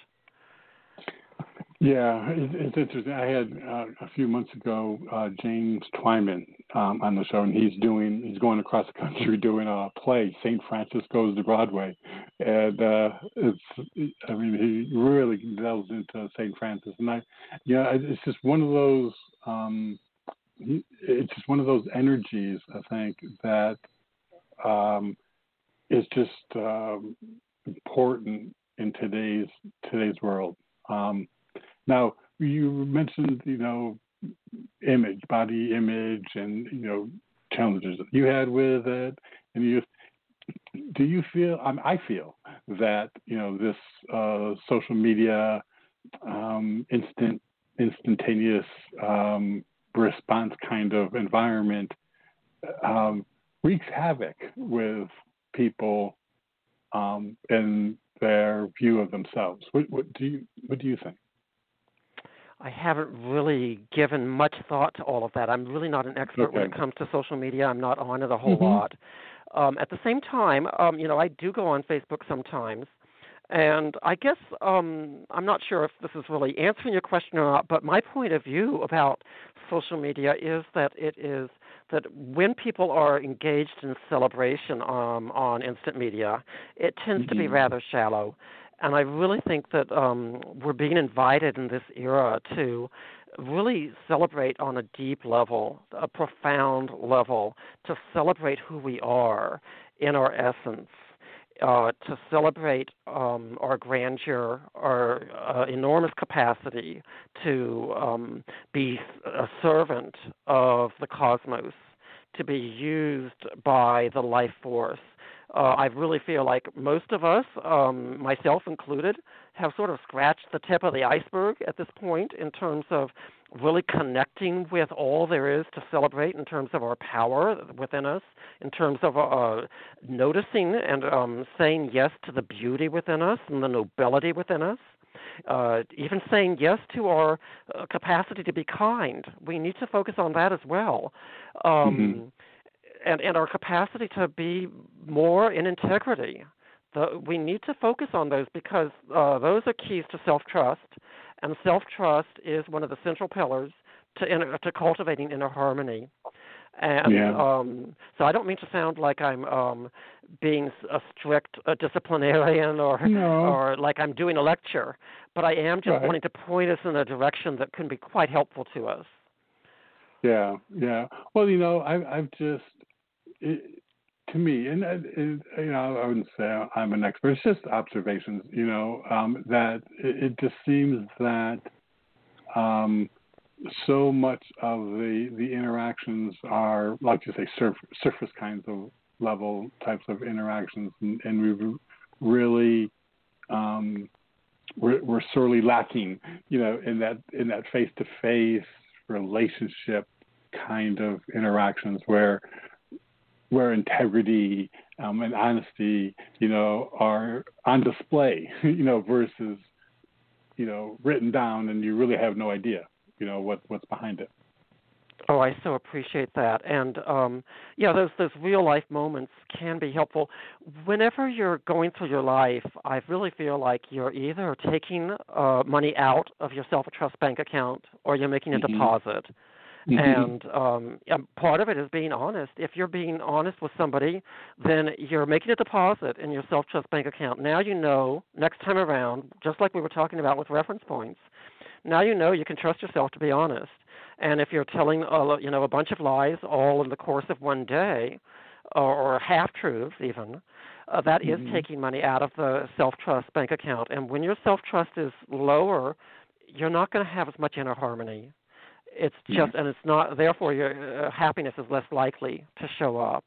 S1: Yeah, it, it's interesting. I had uh, a few months ago uh, James Twyman um, on the show, and he's doing he's going across the country doing a play, Saint Francis Goes to Broadway, and uh, it's I mean he really delves into Saint Francis, and I yeah it's just one of those. Um, It's just one of those energies, I think, that um, is just um, important in today's today's world. Um, now, you mentioned, you know, image, body image, and you know, challenges that you had with it. And you, do you feel? Um, I feel that you know this uh, social media, um, instant, instantaneous. Um, response kind of environment um, wreaks havoc with people um, and their view of themselves. What, what do you What do you think?
S2: I haven't really given much thought to all of that. I'm really not an expert
S1: Okay.
S2: when it comes to social media. I'm not on it a whole
S1: Mm-hmm.
S2: lot. Um, at the same time, um, you know, I do go on Facebook sometimes. And I guess um, I'm not sure if this is really answering your question or not, but my point of view about social media is that it is that when people are engaged in celebration um, on instant media, it tends mm-hmm. to be rather shallow. And I really think that um, we're being invited in this era to really celebrate on a deep level, a profound level, to celebrate who we are in our essence. Uh, to celebrate um, our grandeur, our uh, enormous capacity to um, be a servant of the cosmos, to be used by the life force. Uh, I really feel like most of us, um, myself included, have sort of scratched the tip of the iceberg at this point in terms of really connecting with all there is to celebrate in terms of our power within us, in terms of uh, noticing and um, saying yes to the beauty within us and the nobility within us, uh, even saying yes to our uh, capacity to be kind. We need to focus on that as well. Um, mm-hmm. and, and our capacity to be more in integrity. The, we need to focus on those because uh, those are keys to self-trust, and self-trust is one of the central pillars to, inner, to cultivating inner harmony. And
S1: Yeah.
S2: um, so I don't mean to sound like I'm um, being a strict uh, disciplinarian or
S1: No.
S2: or like I'm doing a lecture, but I am just
S1: Right.
S2: wanting to point us in a direction that can be quite helpful to us.
S1: Yeah. Yeah. Well, you know, I, I've just, it, to me, and it, it, you know, I wouldn't say I'm an expert. It's just observations. You know, um, that it, it just seems that um, so much of the the interactions are, like you say, surf, surface kinds of level types of interactions, and, and we've really um, we're, we're sorely lacking, you know, in that in that face to face relationship kind of interactions where where integrity um, and honesty, you know, are on display, you know, versus, you know, written down and you really have no idea, you know, what what's behind it.
S2: Oh, I so appreciate that. And um, yeah, those those real life moments can be helpful. Whenever you're going through your life, I really feel like you're either taking uh, money out of your self-trust bank account or you're making a
S1: Mhm.
S2: deposit.
S1: Mhm.
S2: And um, and part of it is being honest. If you're being honest with somebody, then you're making a deposit in your self-trust bank account. Now you know next time around, just like we were talking about with reference points. Now you know you can trust yourself to be honest. And if you're telling a, you know a bunch of lies all in the course of one day, or, or half truths even, uh, that is
S1: Mhm.
S2: taking money out of the self-trust bank account. And when your self-trust is lower, you're not going to have as much inner harmony. It's
S1: Yeah.
S2: just, and it's not. Therefore, your uh, happiness is less likely to show up.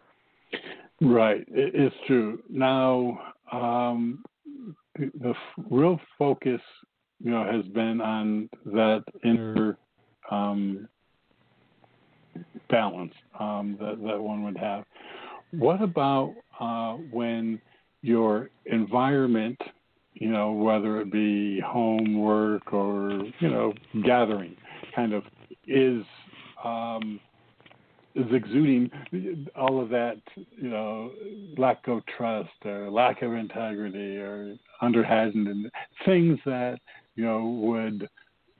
S1: Right. It, it's true. Now, um, the, the f- real focus, you know, has been on that inner um, balance um, that that one would have. What about uh, when your environment, you know, whether it be home, work, or you know, gathering, kind of is um, is exuding all of that, you know, lack of trust or lack of integrity or underhanded and things that you know would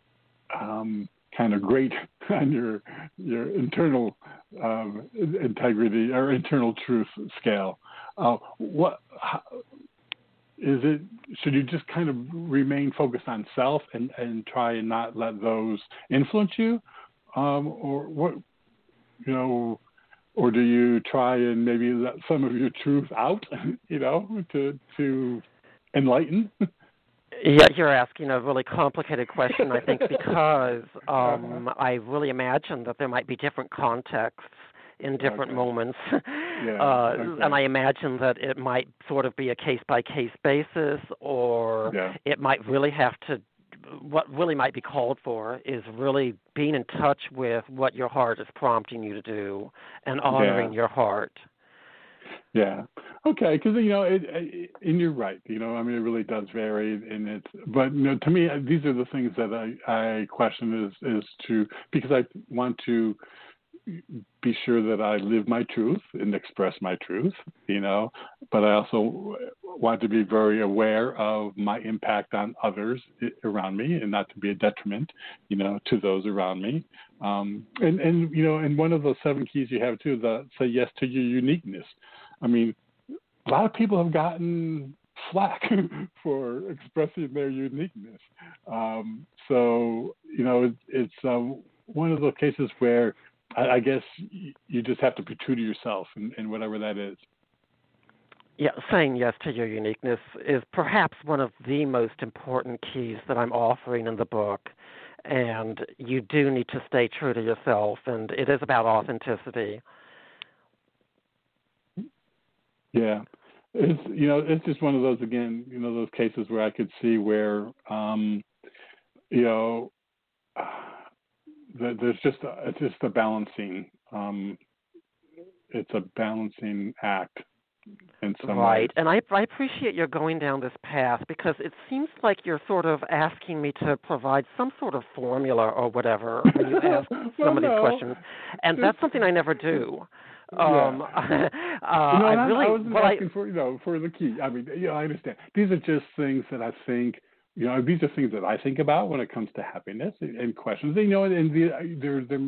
S1: um, kind of grate on your your internal um, integrity or internal truth scale. Uh, what how, is it? Should you just kind of remain focused on self and, and try and not let those influence you, um, or what? You know, or do you try and maybe let some of your truth out? You know, to to enlighten.
S2: Yeah, you're asking a really complicated question, I think, because
S1: uh-huh.
S2: um, I really imagine that there might be different contexts in different
S1: Okay.
S2: moments.
S1: Yeah.
S2: uh, and
S1: Okay.
S2: I imagine that it might sort of be a case by case basis, or
S1: Yeah.
S2: it might really have to, what really might be called for is really being in touch with what your heart is prompting you to do and
S1: Yeah.
S2: honoring your heart.
S1: Yeah. Okay. Because you know, it, it, and you're right. You know, I mean, it really does vary, and it's. But you know, to me, these are the things that I I question is is to because I want to be sure that I live my truth and express my truth. You know, but I also want to be very aware of my impact on others around me, and not to be a detriment, you know, to those around me. Um, and and you know, and one of those seven keys you have too, the say yes to your uniqueness. I mean, a lot of people have gotten flack for expressing their uniqueness. Um, so, you know, it, it's um, one of those cases where I, I guess you just have to be true to yourself and, and whatever that is.
S2: Yeah, saying yes to your uniqueness is perhaps one of the most important keys that I'm offering in the book. And you do need to stay true to yourself, and it is about authenticity.
S1: Yeah. It's, you know, it's just one of those, again, you know, those cases where I could see where, um, you know, there's just a, it's just a balancing, um, it's a balancing act in some ways.
S2: Right. And I, I appreciate your going down this path because it seems like you're sort of asking me to provide some sort of formula or whatever when you ask
S1: Well,
S2: some of these
S1: no,
S2: questions. And
S1: just
S2: that's something I never do.
S1: yeah.
S2: Um, uh,
S1: No,
S2: I
S1: not, I
S2: really,
S1: wasn't
S2: what I,
S1: asking for you know for the key. I mean, you know, I understand. These are just things that I think you know. These are things that I think about when it comes to happiness and, and questions. You know, and the, there there may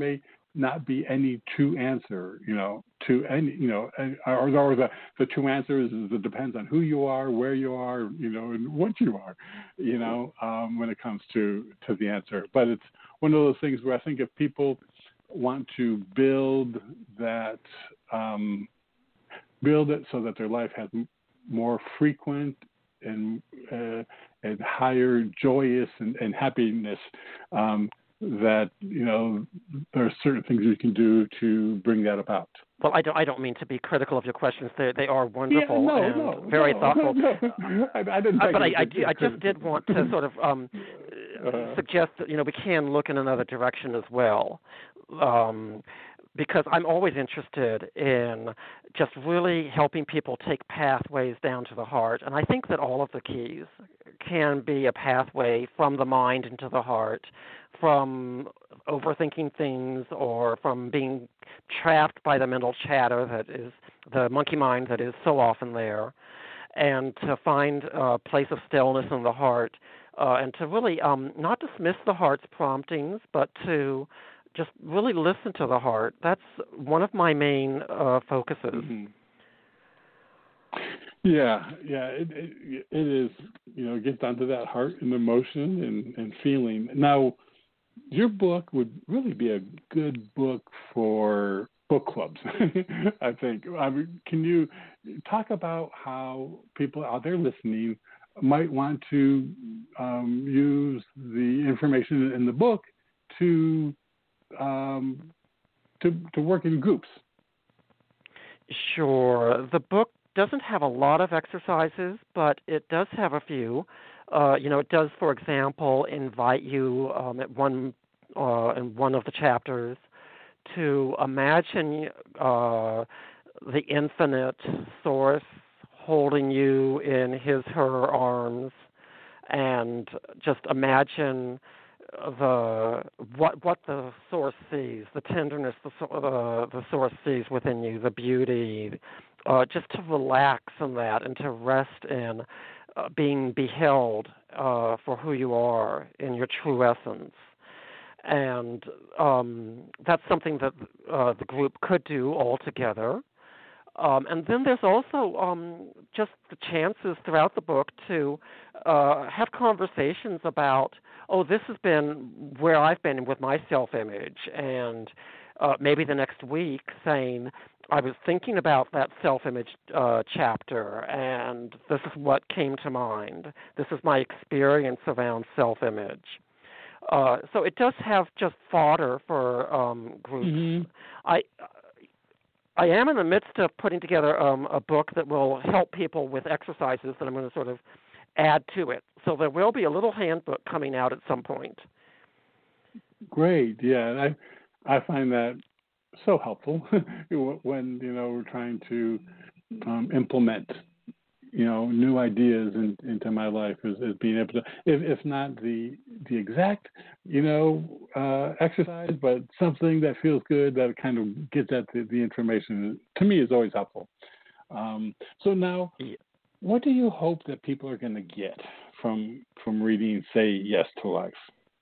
S1: not be any true answer, you know, to any, you know, or, or the, the true answer is, is it depends on who you are, where you are, you know, and what you are, you know, um, when it comes to, to the answer. But it's one of those things where I think if people want to build that, um, build it so that their life has more frequent and uh, and higher joyous and, and happiness, um, that, you know, there are certain things you can do to bring that about.
S2: Well, I don't. I don't mean to be critical of your questions. They they are wonderful
S1: Yeah, no,
S2: and
S1: no,
S2: very
S1: no,
S2: thoughtful.
S1: No. I, I didn't.
S2: Uh, but I, I, do, I just did want to sort of um,
S1: uh,
S2: suggest that, you know, we can look in another direction as well, um, because I'm always interested in just really helping people take pathways down to the heart, and I think that all of the keys can be a pathway from the mind into the heart, from overthinking things or from being trapped by the mental chatter that is the monkey mind that is so often there, and to find a place of stillness in the heart, uh, and to really um, not dismiss the heart's promptings, but to just really listen to the heart. That's one of my main uh, focuses.
S1: Mm-hmm. Yeah, yeah, it, it it is. You know, it gets down to that heart and emotion and, and feeling. Now, your book would really be a good book for book clubs, I think. I mean, can you talk about how people out there listening might want to um, use the information in the book to um, to to work in groups?
S2: Sure. The book doesn't have a lot of exercises, but it does have a few. Uh, you know, it does, for example, invite you um, at one uh, in one of the chapters to imagine uh, the infinite source holding you in his, her arms, and just imagine the what what the source sees, the tenderness the uh, the source sees within you, the beauty, uh, just to relax in that and to rest in uh, being beheld uh, for who you are in your true essence. And um, that's something that uh, the group could do all together. Um, and then there's also um, just the chances throughout the book to uh, have conversations about, oh, this has been where I've been with my self-image, and uh, maybe the next week saying, I was thinking about that self-image uh, chapter, and this is what came to mind. This is my experience around self-image. Uh, so it does have just fodder for um, groups.
S1: Mm-hmm.
S2: I I am in the midst of putting together um, a book that will help people with exercises that I'm going to sort of add to it. So there will be a little handbook coming out at some point.
S1: Great, yeah, I I find that so helpful when, you know, we're trying to um, implement, you know, new ideas in, into my life, is, is being able to, if, if not the the exact, you know, uh, exercise, but something that feels good, that kind of gets at the, the information, to me is always helpful. Um, so now, what do you hope that people are going to get from from reading Say Yes to Life?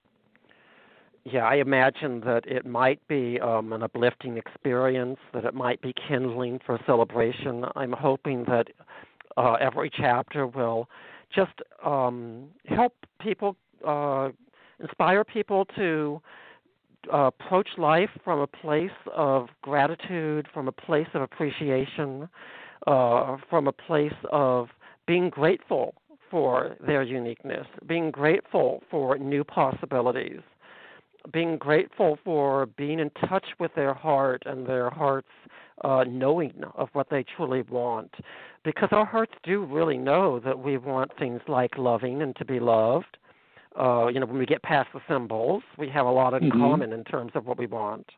S2: Yeah, I imagine that it might be um, an uplifting experience, that it might be kindling for celebration. I'm hoping that uh, every chapter will just um, help people, uh, inspire people to uh, approach life from a place of gratitude, from a place of appreciation, uh, from a place of being grateful for their uniqueness, being grateful for new possibilities, being grateful for being in touch with their heart and their heart's uh, knowing of what they truly want. Because our hearts do really know that we want things like loving and to be loved. Uh, you know, when we get past the symbols, we have a lot in
S1: mm-hmm.
S2: common in terms of what we want.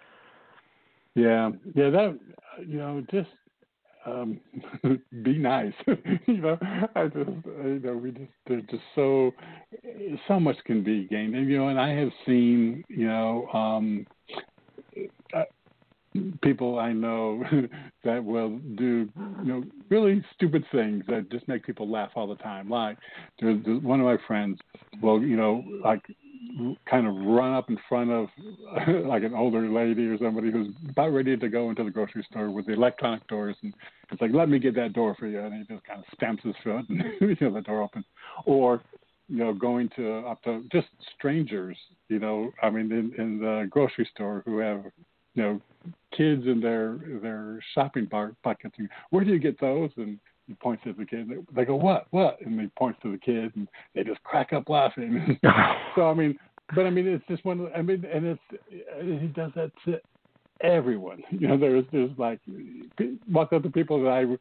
S1: Yeah, yeah, that, you know, just um, be nice. you know, I just, you know, we just, there's just so, so much can be gained. And, you know, and I have seen, you know, um, uh, people I know that will do, you know, really stupid things that just make people laugh all the time. Like, there's, there's one of my friends, well, you know, like kind of run up in front of like an older lady or somebody who's about ready to go into the grocery store with the electronic doors, and it's like, let me get that door for you, and he just kind of stamps his foot, and you know, the door opens. Or, you know, going to up to just strangers, you know, I mean, in, in the grocery store who have, you know, kids in their their shopping bar buckets. And, where do you get those? And he points at the kid. And they go, what, what? And he points to the kid, and they just crack up laughing. So I mean, but I mean, it's just one. I mean, and it's he does that to everyone. You know, there's there's like walk up to people that I.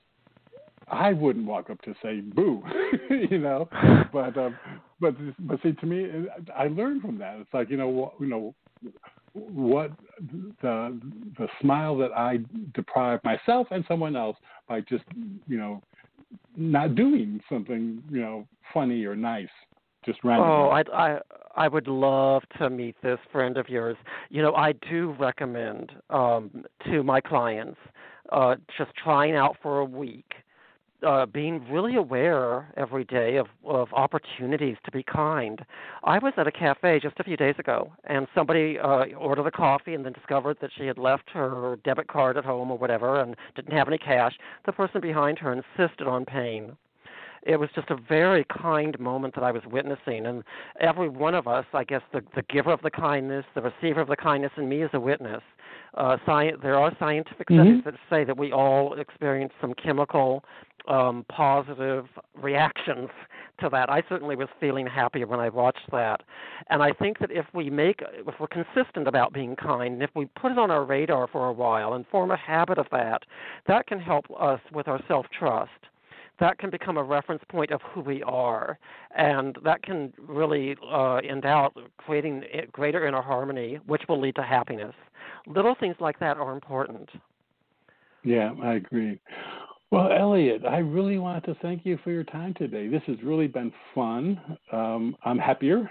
S1: I wouldn't walk up to say boo, you know, but um, but but see, to me, I learned from that. It's like, you know, you know, what the the smile that I deprive myself and someone else by just, you know, not doing something, you know, funny or nice, just randomly.
S2: Oh, I I I would love to meet this friend of yours. You know, I do recommend um, to my clients uh, just trying out for a week. Uh, being really aware every day of, of opportunities to be kind. I was at a cafe just a few days ago, and somebody uh, ordered a coffee and then discovered that she had left her debit card at home or whatever and didn't have any cash. The person behind her insisted on paying. It was just a very kind moment that I was witnessing, and every one of us, I guess the, the giver of the kindness, the receiver of the kindness, and me as a witness, uh, sci- there are scientific studies mm-hmm. that say that we all experience some chemical um, positive reactions to that. I certainly was feeling happier when I watched that, and I think that if we make, if we're consistent about being kind, and if we put it on our radar for a while and form a habit of that, that can help us with our self-trust. That can become a reference point of who we are, and that can really uh, end out creating greater inner harmony, which will lead to happiness. Little things like that are important.
S1: Yeah, I agree. Well, Elliot, I really wanted to thank you for your time today. This has really been fun. Um, I'm happier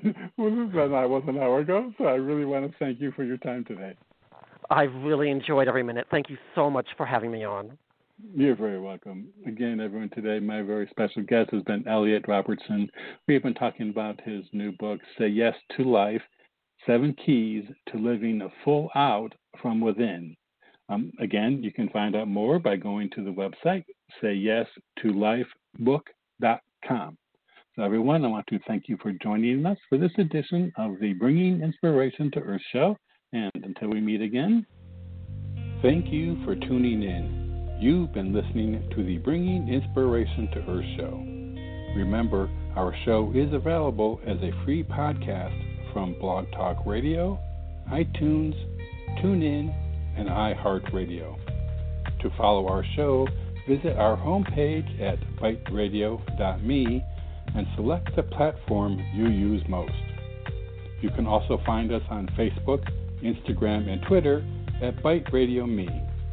S1: than I was an hour ago, so I really want to thank you for your time today.
S2: I really enjoyed every minute. Thank you so much for having me on.
S1: You're very welcome. Again, everyone, today my very special guest has been Elliot Robertson. We have been talking about his new book, Say Yes to Life, Seven Keys to Living a Full Out from Within. Um, again, you can find out more by going to the website, say yes to life book dot com. So everyone, I want to thank you for joining us for this edition of the Bringing Inspiration to Earth show. And until we meet again, thank you for tuning in. You've been listening to the Bringing Inspiration to Earth show. Remember, our show is available as a free podcast from Blog Talk Radio, iTunes, TuneIn, and iHeartRadio. To follow our show, visit our homepage at bite radio dot me and select the platform you use most. You can also find us on Facebook, Instagram, and Twitter at Bite Radio Me.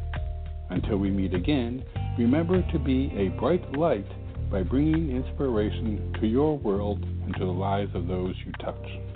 S1: Until we meet again, remember to be a bright light by bringing inspiration to your world and to the lives of those you touch.